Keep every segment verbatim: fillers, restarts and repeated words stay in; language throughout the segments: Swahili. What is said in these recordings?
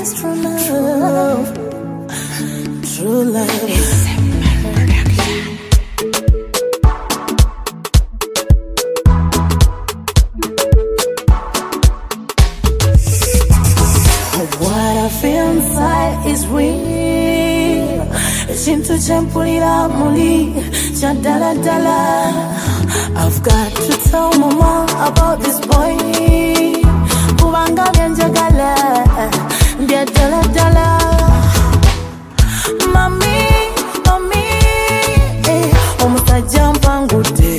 is true love. True love. What I feel inside is real. Shinto champulira muli chandala dala. I've got to tell mama about this boy. Kubanga byanjagala bya dala dala. Mami, mami, eh, omusajja mpangudde.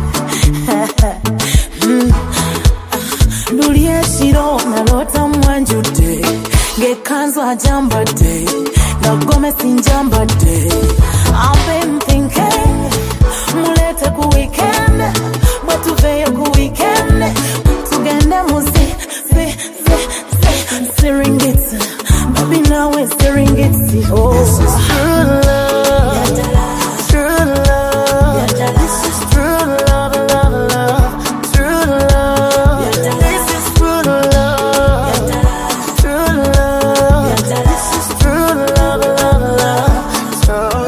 Luli eshiro nalota mwanjudde. Gekanzu ajambadde, nagome sinjambadde. I've been thinking, mulete ku weekend, bwetuveyo ku weekend, tugende muzi, si, si, si, Serengeti, baby nawe Serengeti. Oh, this is true love, true love, this is true love, love, love, true love, this is true love, true love, this is true love, love, love, true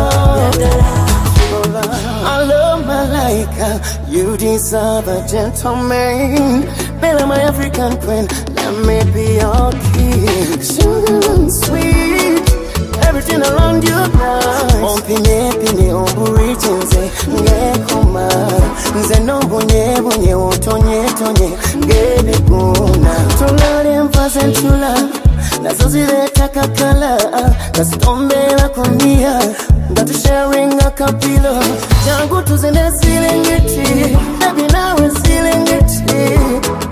love. I love my Malaika, you deserve a gentleman. Bella, my African queen, let me be your king. Sugar and sweet, everything around you nice. On pine pine on burichi nze ngekoma, nze no bunye bunye otonye tonye ngebiguna. Tulale mfaze ntula, nazo zileta kakala, kasitombera kunia, ngatu sharing a kapilo. Jangu tuzende Serengeti, baby nawe Serengeti.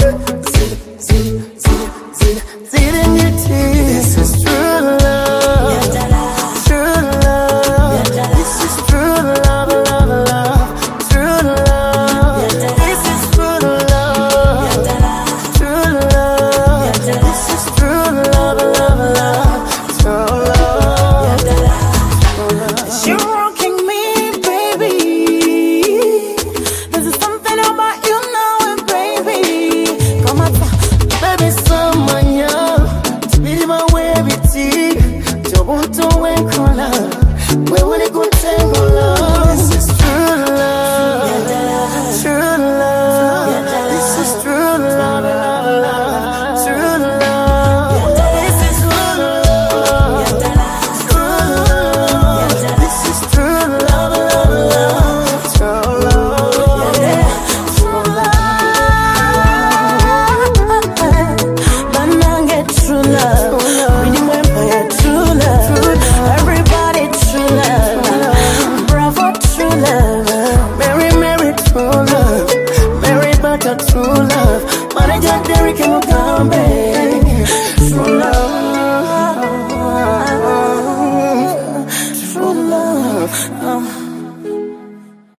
This is true love, true love. This is true love, love, love, true love. This is true love, true love. This is true love, love, love, true love. You're rocking me, baby. This is something about you now, and baby, come on, baby, someone young. My way with you, Toronto and Kola. Where would it go tango love? This is true love, true love. This is true love, love, love, true love. This is true love, true love. This is true love, love, love, true love, true love. Banange true love. True love.